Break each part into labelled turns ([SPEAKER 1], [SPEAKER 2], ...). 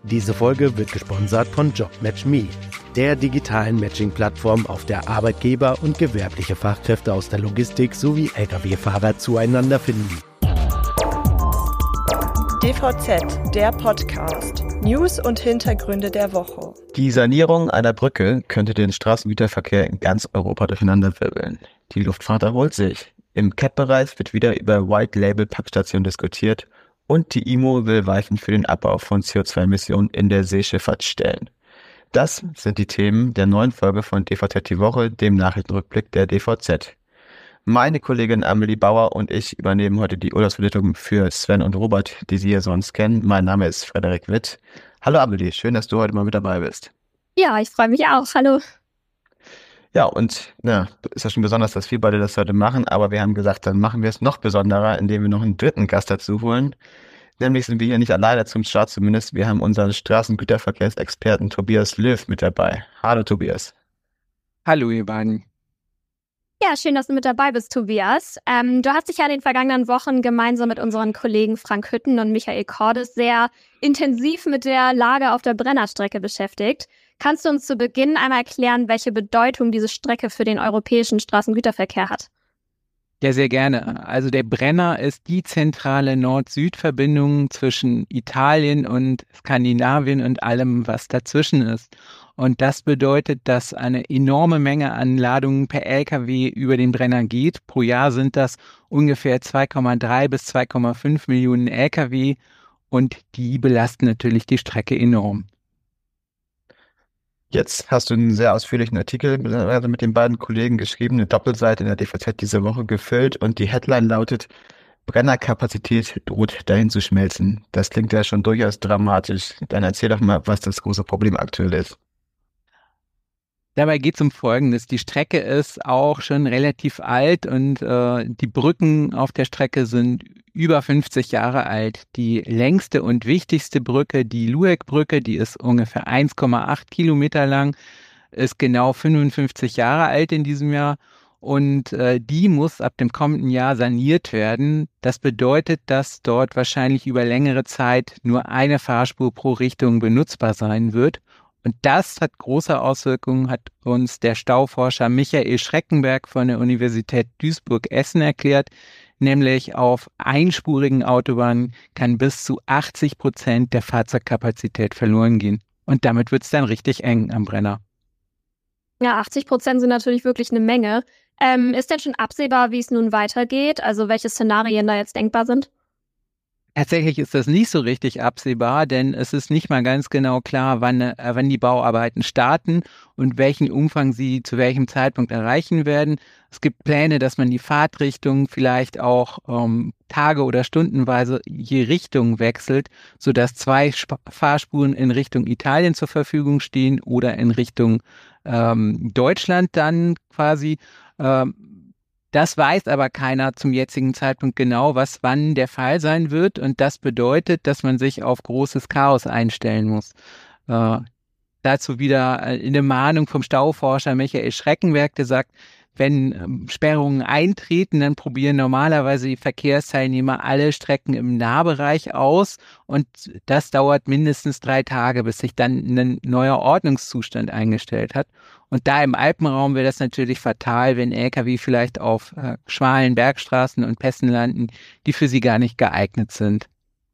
[SPEAKER 1] Diese Folge wird gesponsert von JobMatchMe, der digitalen Matching-Plattform, auf der Arbeitgeber und gewerbliche Fachkräfte aus der Logistik sowie Lkw-Fahrer zueinander finden.
[SPEAKER 2] DVZ, der Podcast. News und Hintergründe der Woche.
[SPEAKER 3] Die Sanierung einer Brücke könnte den Straßengüterverkehr in ganz Europa durcheinanderwirbeln. Die Luftfahrt erholt sich. Im CAT-Bereich wird wieder über White-Label-Packstationen diskutiert und die IMO will Weichen für den Abbau von CO2-Emissionen in der Seeschifffahrt stellen. Das sind die Themen der neuen Folge von DVZ die Woche, dem Nachrichtenrückblick der DVZ. Meine Kollegin Amelie Bauer und ich übernehmen heute die Urlaubsvertretung für Sven und Robert, die Sie ja sonst kennen. Mein Name ist Frederik Witt. Hallo Amelie, schön, dass du heute mal mit dabei bist.
[SPEAKER 4] Ja, ich freue mich auch. Hallo.
[SPEAKER 3] Ja, und ist ja schon besonders, dass wir beide das heute machen, aber wir haben gesagt, dann machen wir es noch besonderer, indem wir noch einen dritten Gast dazu holen. Nämlich sind wir hier nicht alleine zum Start zumindest. Wir haben unseren Straßengüterverkehrsexperten Tobias Löw mit dabei. Hallo Tobias.
[SPEAKER 5] Hallo ihr beiden.
[SPEAKER 4] Ja, schön, dass du mit dabei bist, Tobias. Du hast dich ja in den vergangenen Wochen gemeinsam mit unseren Kollegen Frank Hütten und Michael Cordes sehr intensiv mit der Lage auf der Brennerstrecke beschäftigt. Kannst du uns zu Beginn einmal erklären, welche Bedeutung diese Strecke für den europäischen Straßengüterverkehr hat?
[SPEAKER 5] Ja, sehr gerne. Also der Brenner ist die zentrale Nord-Süd-Verbindung zwischen Italien und Skandinavien und allem, was dazwischen ist. Und das bedeutet, dass eine enorme Menge an Ladungen per Lkw über den Brenner geht. Pro Jahr sind das ungefähr 2,3 bis 2,5 Millionen Lkw und die belasten natürlich die Strecke enorm.
[SPEAKER 3] Jetzt hast du einen sehr ausführlichen Artikel mit den beiden Kollegen geschrieben, eine Doppelseite in der DVZ diese Woche gefüllt und die Headline lautet: Brennerkapazität droht dahin zu schmelzen. Das klingt ja schon durchaus dramatisch. Dann erzähl doch mal, was das große Problem aktuell ist.
[SPEAKER 5] Dabei geht es um Folgendes. Die Strecke ist auch schon relativ alt und die Brücken auf der Strecke sind über 50 Jahre alt. Die längste und wichtigste Brücke, die Lueck-Brücke, die ist ungefähr 1,8 Kilometer lang, ist genau 55 Jahre alt in diesem Jahr und die muss ab dem kommenden Jahr saniert werden. Das bedeutet, dass dort wahrscheinlich über längere Zeit nur eine Fahrspur pro Richtung benutzbar sein wird. Und das hat große Auswirkungen, hat uns der Stauforscher Michael Schreckenberg von der Universität Duisburg-Essen erklärt. Nämlich auf einspurigen Autobahnen kann bis zu 80% der Fahrzeugkapazität verloren gehen. Und damit wird es dann richtig eng am Brenner.
[SPEAKER 4] Ja, 80% sind natürlich wirklich eine Menge. Ist denn schon absehbar, wie es nun weitergeht? Also welche Szenarien da jetzt denkbar sind?
[SPEAKER 5] Tatsächlich ist das nicht so richtig absehbar, denn es ist nicht mal ganz genau klar, wann die Bauarbeiten starten und welchen Umfang sie zu welchem Zeitpunkt erreichen werden. Es gibt Pläne, dass man die Fahrtrichtung vielleicht auch tage- oder stundenweise je Richtung wechselt, sodass 2 Fahrspuren in Richtung Italien zur Verfügung stehen oder in Richtung Deutschland dann quasi. Das weiß aber keiner zum jetzigen Zeitpunkt genau, was wann der Fall sein wird. Und das bedeutet, dass man sich auf großes Chaos einstellen muss. Dazu wieder eine Mahnung vom Stauforscher Michael Schreckenberg, der sagt, wenn Sperrungen eintreten, dann probieren normalerweise die Verkehrsteilnehmer alle Strecken im Nahbereich aus. Und das dauert mindestens 3 Tage, bis sich dann ein neuer Ordnungszustand eingestellt hat. Und da im Alpenraum wäre das natürlich fatal, wenn Lkw vielleicht auf schmalen Bergstraßen und Pässen landen, die für sie gar nicht geeignet sind.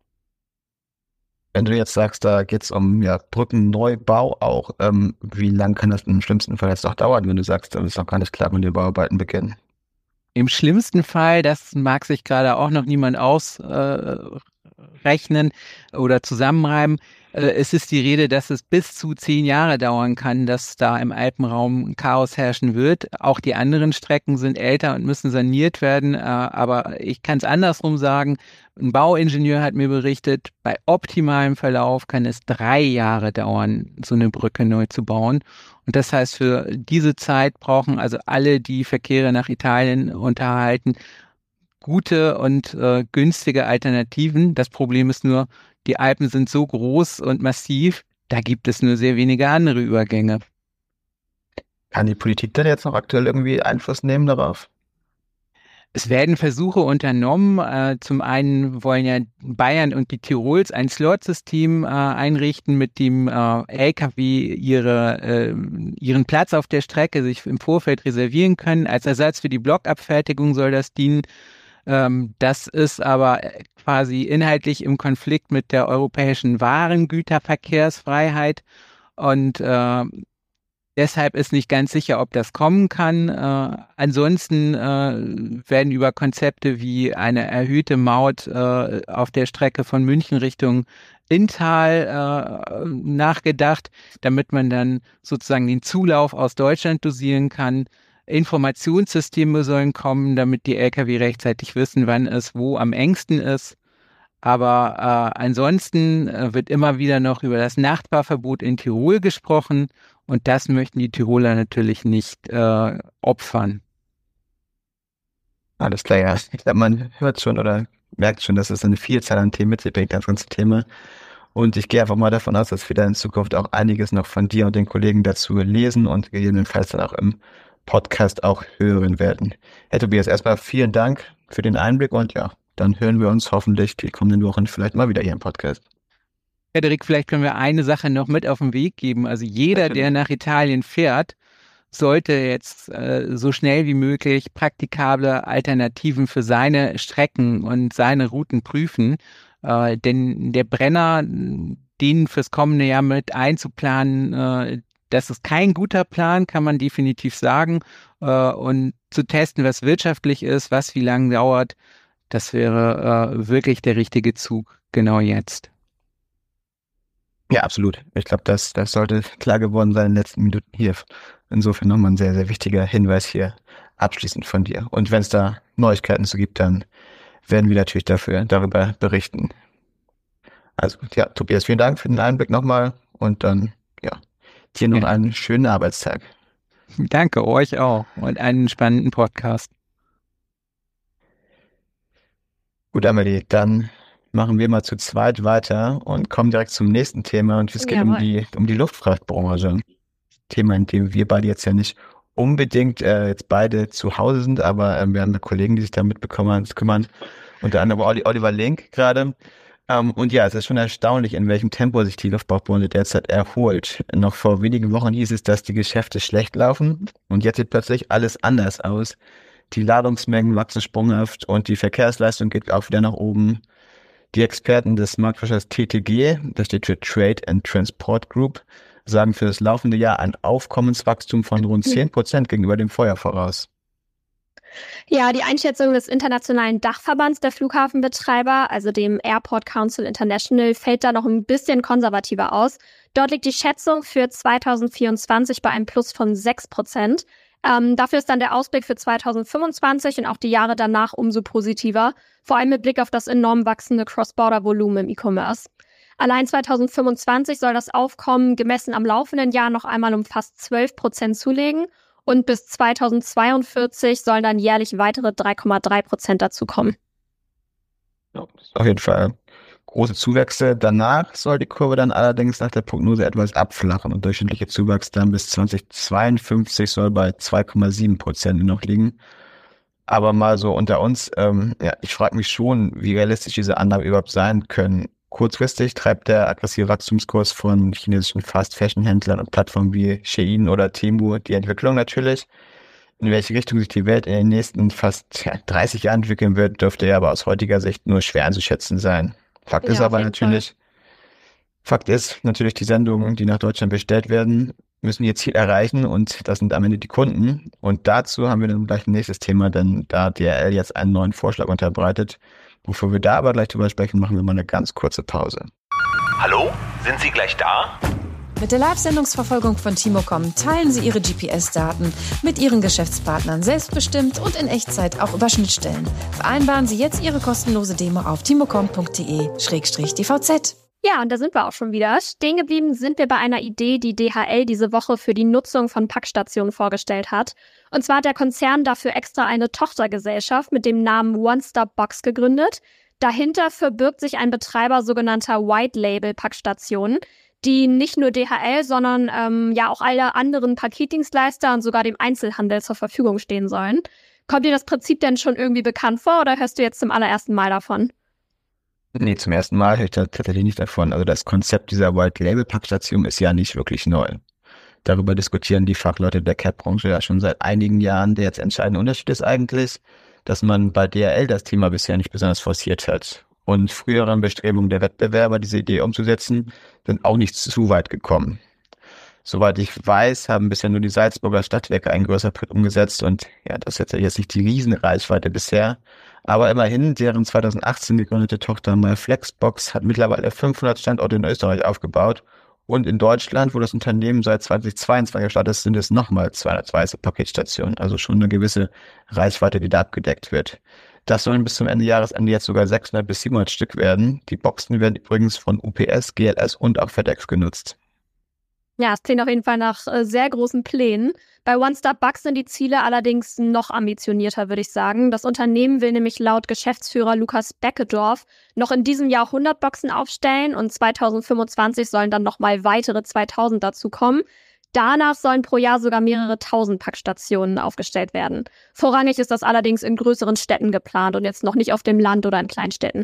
[SPEAKER 3] Wenn du jetzt sagst, da geht es um Brückenneubau auch, wie lang kann das im schlimmsten Fall jetzt noch dauern, wenn du sagst, dann ist noch gar nicht klar, wann die Bauarbeiten beginnen?
[SPEAKER 5] Im schlimmsten Fall, das mag sich gerade auch noch niemand ausrechnen oder zusammenreimen, es ist die Rede, dass es bis zu 10 Jahre dauern kann, dass da im Alpenraum Chaos herrschen wird. Auch die anderen Strecken sind älter und müssen saniert werden, aber ich kann es andersrum sagen. Ein Bauingenieur hat mir berichtet, bei optimalem Verlauf kann es 3 Jahre dauern, so eine Brücke neu zu bauen. Und das heißt, für diese Zeit brauchen also alle, die Verkehre nach Italien unterhalten, gute und günstige Alternativen. Das Problem ist nur, die Alpen sind so groß und massiv, da gibt es nur sehr wenige andere Übergänge.
[SPEAKER 3] Kann die Politik denn jetzt noch aktuell irgendwie Einfluss nehmen darauf?
[SPEAKER 5] Es werden Versuche unternommen. Zum einen wollen ja Bayern und die Tirols ein Slot-System einrichten, mit dem Lkw ihren Platz auf der Strecke sich im Vorfeld reservieren können. Als Ersatz für die Blockabfertigung soll das dienen. Das ist aber quasi inhaltlich im Konflikt mit der europäischen Warengüterverkehrsfreiheit und deshalb ist nicht ganz sicher, ob das kommen kann. Ansonsten werden über Konzepte wie eine erhöhte Maut auf der Strecke von München Richtung Inntal nachgedacht, damit man dann sozusagen den Zulauf aus Deutschland dosieren kann. Informationssysteme sollen kommen, damit die Lkw rechtzeitig wissen, wann es wo am engsten ist. Aber ansonsten wird immer wieder noch über das Nachtfahrverbot in Tirol gesprochen. Und das möchten die Tiroler natürlich nicht opfern.
[SPEAKER 3] Alles klar, ja. Ich glaube, man hört schon oder merkt schon, dass es eine Vielzahl an Themen mit sich bringt, das ganze Thema. Und ich gehe einfach mal davon aus, dass wir da in Zukunft auch einiges noch von dir und den Kollegen dazu lesen und gegebenenfalls dann auch im Podcast auch hören werden. Herr Tobias, erstmal vielen Dank für den Einblick und ja, dann hören wir uns hoffentlich die kommenden Wochen vielleicht mal wieder hier im Podcast.
[SPEAKER 5] Frederik, vielleicht können wir eine Sache noch mit auf den Weg geben. Also jeder, der nach Italien fährt, sollte jetzt so schnell wie möglich praktikable Alternativen für seine Strecken und seine Routen prüfen. Denn der Brenner, den fürs kommende Jahr mit einzuplanen, das ist kein guter Plan, kann man definitiv sagen. Und zu testen, was wirtschaftlich ist, was wie lange dauert, das wäre wirklich der richtige Zug genau jetzt.
[SPEAKER 3] Ja, absolut. Ich glaube, das sollte klar geworden sein in den letzten Minuten hier. Insofern nochmal ein sehr, sehr wichtiger Hinweis hier abschließend von dir. Und wenn es da Neuigkeiten zu gibt, dann werden wir natürlich darüber berichten. Also, ja, Tobias, vielen Dank für den Einblick nochmal und dann, ja, dir noch einen schönen Arbeitstag.
[SPEAKER 5] Danke, euch auch und einen spannenden Podcast.
[SPEAKER 3] Gut, Amelie, dann machen wir mal zu zweit weiter und kommen direkt zum nächsten Thema. Und es geht um die Luftfahrtbranche. Thema, in dem wir beide jetzt ja nicht unbedingt jetzt beide zu Hause sind, aber wir haben Kollegen, die sich damit kümmern. Unter anderem Oliver Link gerade. Und ja, es ist schon erstaunlich, in welchem Tempo sich die Luftfahrtbranche derzeit erholt. Noch vor wenigen Wochen hieß es, dass die Geschäfte schlecht laufen. Und jetzt sieht plötzlich alles anders aus. Die Ladungsmengen wachsen sprunghaft und die Verkehrsleistung geht auch wieder nach oben. Die Experten des Marktforschers TTG, das steht für Trade and Transport Group, sagen für das laufende Jahr ein Aufkommenswachstum von rund 10% gegenüber dem Vorjahr voraus.
[SPEAKER 4] Ja, die Einschätzung des internationalen Dachverbands der Flughafenbetreiber, also dem Airport Council International, fällt da noch ein bisschen konservativer aus. Dort liegt die Schätzung für 2024 bei einem Plus von 6%. Dafür ist dann der Ausblick für 2025 und auch die Jahre danach umso positiver, vor allem mit Blick auf das enorm wachsende Cross-Border-Volumen im E-Commerce. Allein 2025 soll das Aufkommen gemessen am laufenden Jahr noch einmal um fast 12% zulegen und bis 2042 sollen dann jährlich weitere 3,3% dazukommen.
[SPEAKER 3] Ja, das ist auf jeden Fall große Zuwächse. Danach soll die Kurve dann allerdings nach der Prognose etwas abflachen und durchschnittliche Zuwachs dann bis 2052 soll bei 2,7% noch liegen. Aber mal so unter uns, ich frage mich schon, wie realistisch diese Annahmen überhaupt sein können. Kurzfristig treibt der aggressive Wachstumskurs von chinesischen Fast-Fashion-Händlern und Plattformen wie Shein oder Temu die Entwicklung natürlich. In welche Richtung sich die Welt in den nächsten fast 30 Jahren entwickeln wird, dürfte ja aber aus heutiger Sicht nur schwer einzuschätzen sein. Fakt ist natürlich, die Sendungen, die nach Deutschland bestellt werden, müssen ihr Ziel erreichen und das sind am Ende die Kunden. Und dazu haben wir dann gleich ein nächstes Thema, denn da hat DHL jetzt einen neuen Vorschlag unterbreitet. Bevor wir da aber gleich drüber sprechen, machen wir mal eine ganz kurze Pause.
[SPEAKER 6] Hallo, sind Sie gleich da?
[SPEAKER 7] Mit der Live-Sendungsverfolgung von Timocom teilen Sie Ihre GPS-Daten mit Ihren Geschäftspartnern selbstbestimmt und in Echtzeit auch über Schnittstellen. Vereinbaren Sie jetzt Ihre kostenlose Demo auf timocom.de/dvz.
[SPEAKER 4] Ja, und da sind wir auch schon wieder. Stehen geblieben sind wir bei einer Idee, die DHL diese Woche für die Nutzung von Packstationen vorgestellt hat. Und zwar hat der Konzern dafür extra eine Tochtergesellschaft mit dem Namen One Stop Box gegründet. Dahinter verbirgt sich ein Betreiber sogenannter White-Label-Packstationen, die nicht nur DHL, sondern auch alle anderen Paketdienstleister und sogar dem Einzelhandel zur Verfügung stehen sollen. Kommt dir das Prinzip denn schon irgendwie bekannt vor oder hörst du jetzt zum allerersten Mal davon?
[SPEAKER 3] Nee, zum ersten Mal höre ich da tatsächlich nicht davon. Also das Konzept dieser White-Label-Packstation ist ja nicht wirklich neu. Darüber diskutieren die Fachleute der CAT-Branche ja schon seit einigen Jahren. Der jetzt entscheidende Unterschied ist eigentlich, dass man bei DHL das Thema bisher nicht besonders forciert hat. Und früheren Bestrebungen der Wettbewerber, diese Idee umzusetzen, sind auch nicht zu weit gekommen. Soweit ich weiß, haben bisher nur die Salzburger Stadtwerke einen größeren Schritt umgesetzt und ja, das ist jetzt nicht die Riesenreichweite bisher. Aber immerhin, deren 2018 gegründete Tochter MyFlexbox hat mittlerweile 500 Standorte in Österreich aufgebaut. Und in Deutschland, wo das Unternehmen seit 2022 gestartet ist, sind es nochmal 230 Paketstationen. Also schon eine gewisse Reichweite, die da abgedeckt wird. Das sollen bis zum Jahresende jetzt sogar 600 bis 700 Stück werden. Die Boxen werden übrigens von UPS, GLS und auch FedEx genutzt.
[SPEAKER 4] Ja, es klingt auf jeden Fall nach sehr großen Plänen. Bei One Stop Bucks sind die Ziele allerdings noch ambitionierter, würde ich sagen. Das Unternehmen will nämlich laut Geschäftsführer Lukas Beckedorf noch in diesem Jahr 100 Boxen aufstellen und 2025 sollen dann nochmal weitere 2000 dazukommen. Danach sollen pro Jahr sogar mehrere tausend Packstationen aufgestellt werden. Vorrangig ist das allerdings in größeren Städten geplant und jetzt noch nicht auf dem Land oder in Kleinstädten.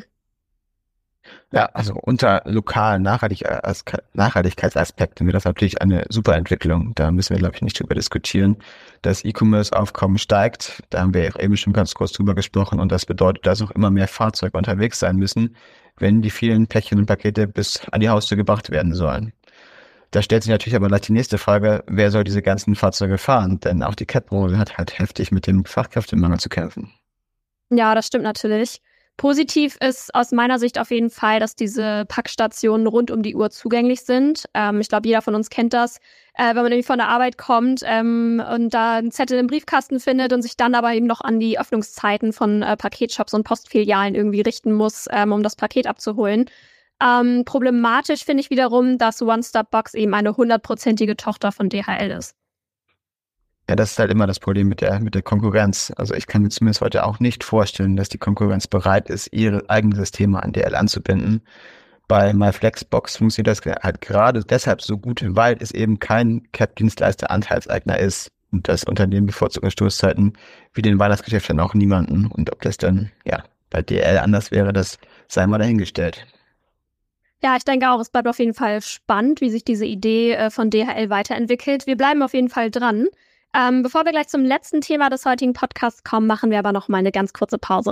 [SPEAKER 3] Ja, also unter lokalen Nachhaltigkeitsaspekten wird das natürlich eine super Entwicklung. Da müssen wir, glaube ich, nicht drüber diskutieren. Das E-Commerce-Aufkommen steigt. Da haben wir ja eben schon ganz kurz drüber gesprochen. Und das bedeutet, dass auch immer mehr Fahrzeuge unterwegs sein müssen, wenn die vielen Päckchen und Pakete bis an die Haustür gebracht werden sollen. Da stellt sich natürlich aber gleich die nächste Frage, wer soll diese ganzen Fahrzeuge fahren? Denn auch die CAT-Branche hat halt heftig mit dem Fachkräftemangel zu kämpfen.
[SPEAKER 4] Ja, das stimmt natürlich. Positiv ist aus meiner Sicht auf jeden Fall, dass diese Packstationen rund um die Uhr zugänglich sind. Ich glaube, jeder von uns kennt das, wenn man nämlich von der Arbeit kommt und da einen Zettel im Briefkasten findet und sich dann aber eben noch an die Öffnungszeiten von Paketshops und Postfilialen irgendwie richten muss, um das Paket abzuholen. Problematisch finde ich wiederum, dass One Stop Box eben eine 100%ige Tochter von DHL ist.
[SPEAKER 3] Ja, das ist halt immer das Problem mit der Konkurrenz. Also ich kann mir zumindest heute auch nicht vorstellen, dass die Konkurrenz bereit ist, ihre eigenen Systeme an DHL anzubinden. Bei MyFlexbox funktioniert das halt gerade deshalb so gut, weil es eben kein CAT-Dienstleister Anteilseigner ist. Und das Unternehmen bevorzugt Stoßzeiten wie den Weihnachtsgeschäft dann auch niemanden. Und ob das dann ja bei DHL anders wäre, das sei mal dahingestellt.
[SPEAKER 4] Ja, ich denke auch, es bleibt auf jeden Fall spannend, wie sich diese Idee von DHL weiterentwickelt. Wir bleiben auf jeden Fall dran. Bevor wir gleich zum letzten Thema des heutigen Podcasts kommen, machen wir aber noch mal eine ganz kurze Pause.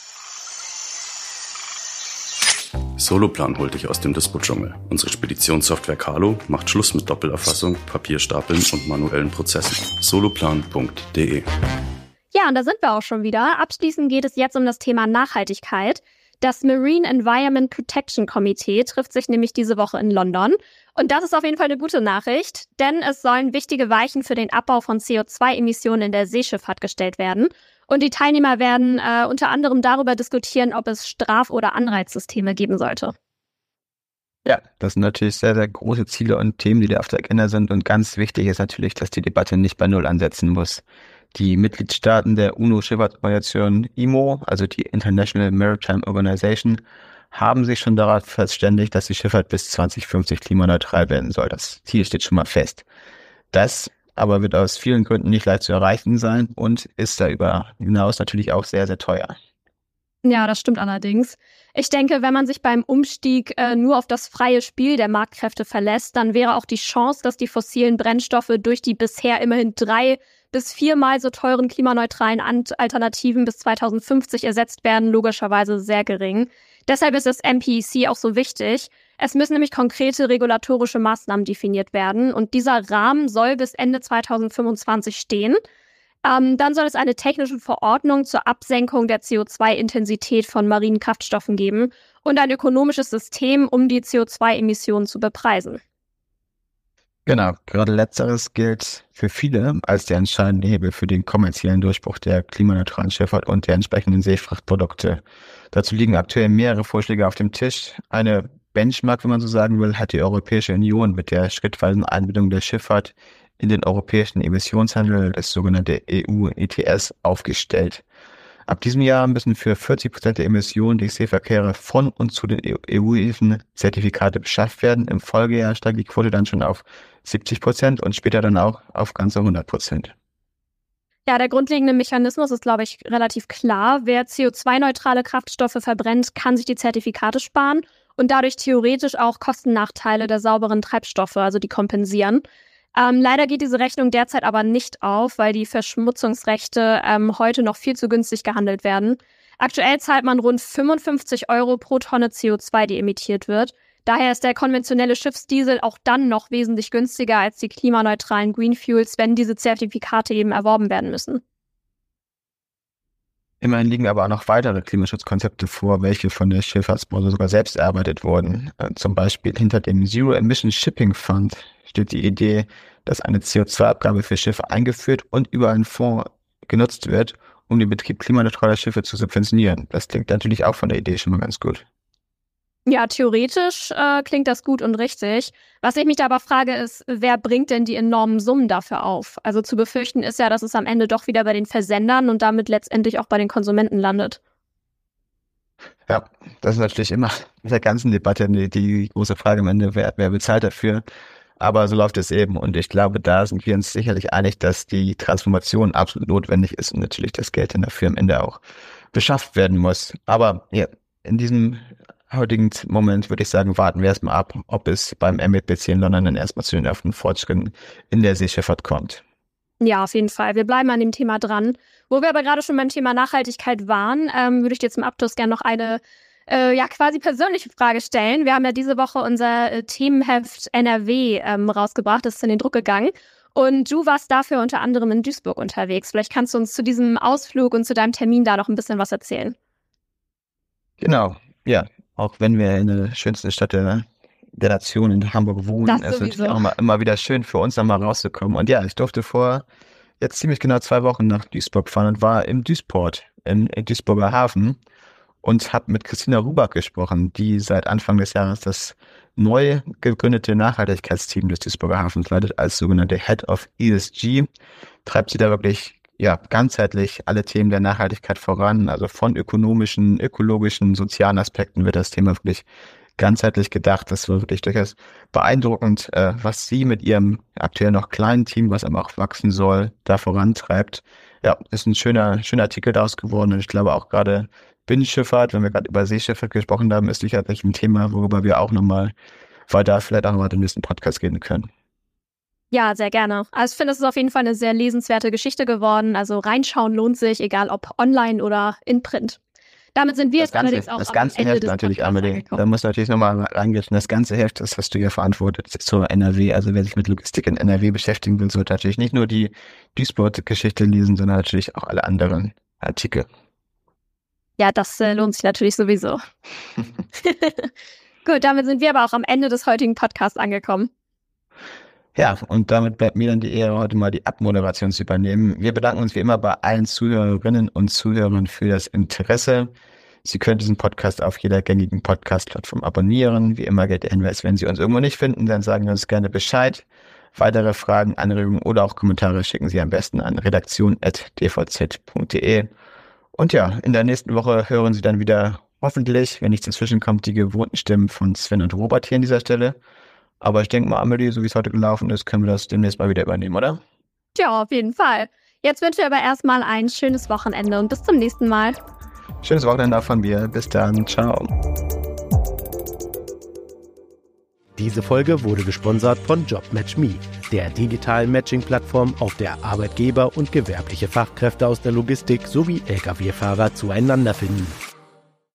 [SPEAKER 8] Soloplan holt dich aus dem Dispo-Dschungel. Unsere Speditionssoftware Carlo macht Schluss mit Doppelerfassung, Papierstapeln und manuellen Prozessen. Soloplan.de.
[SPEAKER 4] Ja, und da sind wir auch schon wieder. Abschließend geht es jetzt um das Thema Nachhaltigkeit. Das Marine Environment Protection Committee trifft sich nämlich diese Woche in London. Und das ist auf jeden Fall eine gute Nachricht, denn es sollen wichtige Weichen für den Abbau von CO2-Emissionen in der Seeschifffahrt gestellt werden. Und die Teilnehmer werden unter anderem darüber diskutieren, ob es Straf- oder Anreizsysteme geben sollte.
[SPEAKER 3] Ja, das sind natürlich sehr, sehr große Ziele und Themen, die da auf der Agenda sind. Und ganz wichtig ist natürlich, dass die Debatte nicht bei Null ansetzen muss. Die Mitgliedstaaten der UNO-Schifffahrtsorganisation IMO, also die International Maritime Organization, haben sich schon darauf verständigt, dass die Schifffahrt bis 2050 klimaneutral werden soll. Das Ziel steht schon mal fest. Das aber wird aus vielen Gründen nicht leicht zu erreichen sein und ist darüber hinaus natürlich auch sehr, sehr teuer.
[SPEAKER 4] Ja, das stimmt allerdings. Ich denke, wenn man sich beim Umstieg nur auf das freie Spiel der Marktkräfte verlässt, dann wäre auch die Chance, dass die fossilen Brennstoffe durch die bisher immerhin 3- bis 4-mal so teuren klimaneutralen Alternativen bis 2050 ersetzt werden, logischerweise sehr gering. Deshalb ist das MPEC auch so wichtig. Es müssen nämlich konkrete regulatorische Maßnahmen definiert werden und dieser Rahmen soll bis Ende 2025 stehen. Dann soll es eine technische Verordnung zur Absenkung der CO2-Intensität von marinen Kraftstoffen geben und ein ökonomisches System, um die CO2-Emissionen zu bepreisen.
[SPEAKER 3] Genau, gerade Letzteres gilt für viele als der entscheidende Hebel für den kommerziellen Durchbruch der klimaneutralen Schifffahrt und der entsprechenden Seefrachtprodukte. Dazu liegen aktuell mehrere Vorschläge auf dem Tisch. Eine Benchmark, wenn man so sagen will, hat die Europäische Union mit der schrittweisen Einbindung der Schifffahrt in den europäischen Emissionshandel, das sogenannte EU-ETS, aufgestellt. Ab diesem Jahr müssen für 40% der Emissionen die Seeverkehre von und zu den EU-Häfen Zertifikate beschafft werden. Im Folgejahr steigt die Quote dann schon auf 70% und später dann auch auf ganze 100%.
[SPEAKER 4] Ja, der grundlegende Mechanismus ist, glaube ich, relativ klar. Wer CO2-neutrale Kraftstoffe verbrennt, kann sich die Zertifikate sparen und dadurch theoretisch auch Kostennachteile der sauberen Treibstoffe, also die kompensieren. Leider geht diese Rechnung derzeit aber nicht auf, weil die Verschmutzungsrechte heute noch viel zu günstig gehandelt werden. Aktuell zahlt man rund 55 € pro Tonne CO2, die emittiert wird. Daher ist der konventionelle Schiffsdiesel auch dann noch wesentlich günstiger als die klimaneutralen Green Fuels, wenn diese Zertifikate eben erworben werden müssen.
[SPEAKER 3] Immerhin liegen aber auch noch weitere Klimaschutzkonzepte vor, welche von der Schifffahrtsbranche sogar selbst erarbeitet wurden. Zum Beispiel hinter dem Zero Emission Shipping Fund steht die Idee, dass eine CO2-Abgabe für Schiffe eingeführt und über einen Fonds genutzt wird, um den Betrieb klimaneutraler Schiffe zu subventionieren. Das klingt natürlich auch von der Idee schon mal ganz gut.
[SPEAKER 4] Ja, theoretisch klingt das gut und richtig. Was ich mich da aber frage, ist, wer bringt denn die enormen Summen dafür auf? Also zu befürchten ist ja, dass es am Ende doch wieder bei den Versendern und damit letztendlich auch bei den Konsumenten landet.
[SPEAKER 3] Ja, das ist natürlich immer in der ganzen Debatte die große Frage am Ende, wer bezahlt dafür? Aber so läuft es eben und ich glaube, da sind wir uns sicherlich einig, dass die Transformation absolut notwendig ist und natürlich das Geld dann dafür am Ende auch beschafft werden muss. Aber ja, in diesem heutigen Moment würde ich sagen, warten wir erstmal ab, ob es beim MEPC in London dann erstmal zu den ersten Fortschritten in der Seeschifffahrt kommt.
[SPEAKER 4] Ja, auf jeden Fall. Wir bleiben an dem Thema dran. Wo wir aber gerade schon beim Thema Nachhaltigkeit waren, würde ich dir zum Abschluss gerne noch eine quasi persönliche Frage stellen. Wir haben ja diese Woche unser Themenheft NRW rausgebracht, das ist in den Druck gegangen. Und du warst dafür unter anderem in Duisburg unterwegs. Vielleicht kannst du uns zu diesem Ausflug und zu deinem Termin da noch ein bisschen was erzählen.
[SPEAKER 3] Genau, ja. Auch wenn wir in der schönsten Stadt der Nation in Hamburg wohnen, es ist auch immer wieder schön für uns, nochmal rauszukommen. Und ja, ich durfte vor jetzt ziemlich genau 2 Wochen nach Duisburg fahren und war im Duisport, im Duisburger Hafen und habe mit Christina Rubach gesprochen, die seit Anfang des Jahres das neu gegründete Nachhaltigkeitsteam des Duisburger Hafens leitet, als sogenannte Head of ESG. Treibt sie da wirklich ganzheitlich alle Themen der Nachhaltigkeit voran, also von ökonomischen, ökologischen, sozialen Aspekten wird das Thema wirklich ganzheitlich gedacht. Das war wirklich durchaus beeindruckend, was sie mit ihrem aktuell noch kleinen Team, was aber auch wachsen soll, da vorantreibt. Ja, ist ein schöner Artikel daraus geworden und ich glaube auch gerade Binnenschifffahrt, wenn wir gerade über Seeschifffahrt gesprochen haben, ist sicherlich ein Thema, worüber wir auch nochmal weiter, vielleicht auch nochmal im nächsten Podcast gehen können.
[SPEAKER 4] Ja, sehr gerne. Also ich finde, es ist auf jeden Fall eine sehr lesenswerte Geschichte geworden. Also reinschauen lohnt sich, egal ob online oder in Print. Damit sind wir jetzt allerdings auch
[SPEAKER 3] das ganze Heft natürlich, Amelie. Da muss natürlich nochmal reingehen. Das ganze Heft, das hast du ja verantwortet zur NRW. Also wer sich mit Logistik in NRW beschäftigen will, sollte natürlich nicht nur die Duisburg-Geschichte lesen, sondern natürlich auch alle anderen Artikel.
[SPEAKER 4] Ja, das lohnt sich natürlich sowieso. Gut, damit sind wir aber auch am Ende des heutigen Podcasts angekommen.
[SPEAKER 3] Ja, und damit bleibt mir dann die Ehre, heute mal die Abmoderation zu übernehmen. Wir bedanken uns wie immer bei allen Zuhörerinnen und Zuhörern für das Interesse. Sie können diesen Podcast auf jeder gängigen Podcast-Plattform abonnieren. Wie immer gilt der Hinweis, wenn Sie uns irgendwo nicht finden, dann sagen Sie uns gerne Bescheid. Weitere Fragen, Anregungen oder auch Kommentare schicken Sie am besten an redaktion@dvz.de. Und ja, in der nächsten Woche hören Sie dann wieder hoffentlich, wenn nichts dazwischen kommt, die gewohnten Stimmen von Sven und Robert hier an dieser Stelle. Aber ich denke mal, Amelie, so wie es heute gelaufen ist, können wir das demnächst mal wieder übernehmen, oder?
[SPEAKER 4] Ja, auf jeden Fall. Jetzt wünsche ich aber erstmal ein schönes Wochenende und bis zum nächsten Mal.
[SPEAKER 3] Schönes Wochenende auch von mir. Bis dann. Ciao.
[SPEAKER 1] Diese Folge wurde gesponsert von JobMatchMe, der digitalen Matching-Plattform, auf der Arbeitgeber und gewerbliche Fachkräfte aus der Logistik sowie Lkw-Fahrer zueinander finden.